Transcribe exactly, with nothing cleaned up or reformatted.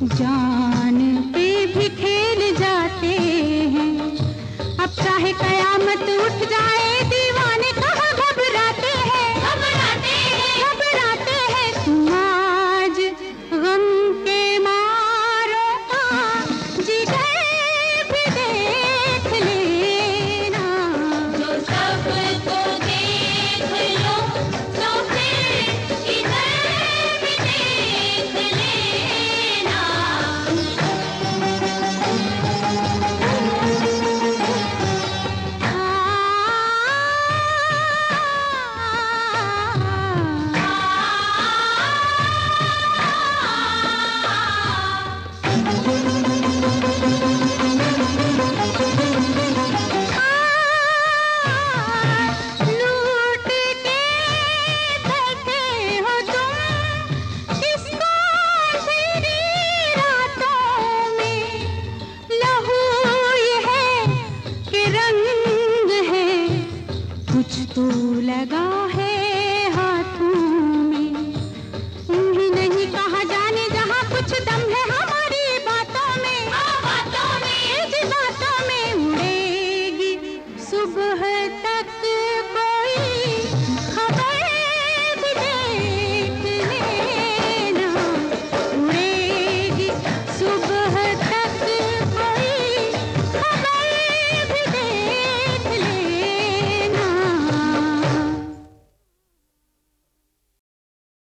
जान पे भी खेल जाते हैं। अब चाहे कयामत उठ जाए, दीवाने कहाँ घबराते हैं, घबराते हैं, घबराते हैं। तुम आज गम के मारों का जिगर भी देख लेना। जो सब तो देख लो तो फिर इधर भी देख लेना। लूट के बैठे हो तुम किसको तेरी रातों में। लहू ये है कि रंग है, कुछ तो लगा है हाथों में। उन्हीं नहीं कहा जाने जहाँ कुछ दम है हमारी बातों में, बातों में, जी बातों में। उड़ेगी सुबह तक